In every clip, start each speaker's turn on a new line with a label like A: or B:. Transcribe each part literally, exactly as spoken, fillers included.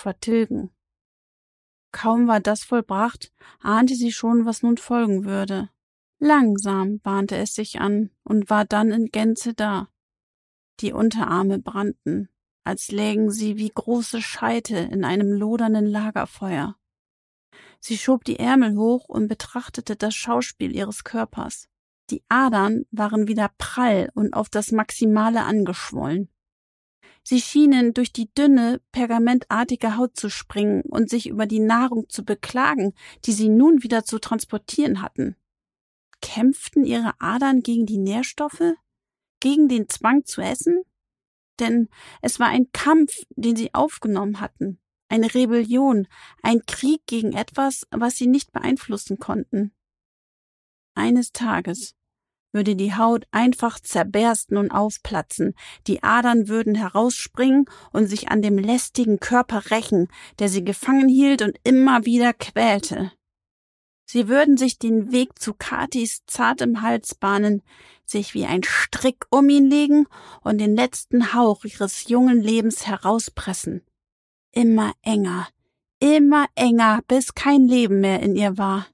A: vertilgen. Kaum war das vollbracht, ahnte sie schon, was nun folgen würde. Langsam bahnte es sich an und war dann in Gänze da. Die Unterarme brannten, als lägen sie wie große Scheite in einem lodernden Lagerfeuer. Sie schob die Ärmel hoch und betrachtete das Schauspiel ihres Körpers. Die Adern waren wieder prall und auf das Maximale angeschwollen. Sie schienen durch die dünne, pergamentartige Haut zu springen und sich über die Nahrung zu beklagen, die sie nun wieder zu transportieren hatten. Kämpften ihre Adern gegen die Nährstoffe? Gegen den Zwang zu essen? Denn es war ein Kampf, den sie aufgenommen hatten, eine Rebellion, ein Krieg gegen etwas, was sie nicht beeinflussen konnten. Eines Tages würde die Haut einfach zerbersten und aufplatzen, die Adern würden herausspringen und sich an dem lästigen Körper rächen, der sie gefangen hielt und immer wieder quälte. Sie würden sich den Weg zu Katis zartem Hals bahnen, sich wie ein Strick um ihn legen und den letzten Hauch ihres jungen Lebens herauspressen. Immer enger, immer enger, bis kein Leben mehr in ihr war.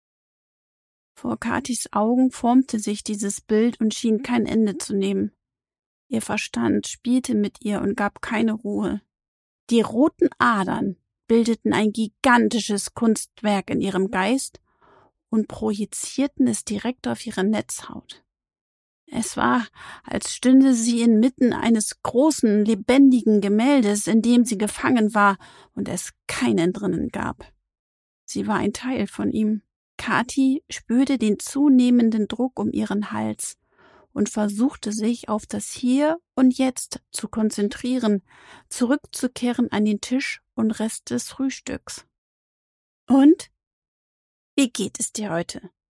A: Vor Katis Augen formte sich dieses Bild und schien kein Ende zu nehmen. Ihr Verstand spielte mit ihr und gab keine Ruhe. Die roten Adern bildeten ein gigantisches Kunstwerk in ihrem Geist und projizierten es direkt auf ihre Netzhaut. Es war, als stünde sie inmitten eines großen, lebendigen Gemäldes, in dem sie gefangen war und es keinen drinnen gab. Sie war ein Teil von ihm. Kati spürte den zunehmenden Druck um ihren Hals und versuchte sich auf das Hier und Jetzt zu konzentrieren, zurückzukehren an den Tisch und Rest des Frühstücks. Und? Wie geht es dir heute?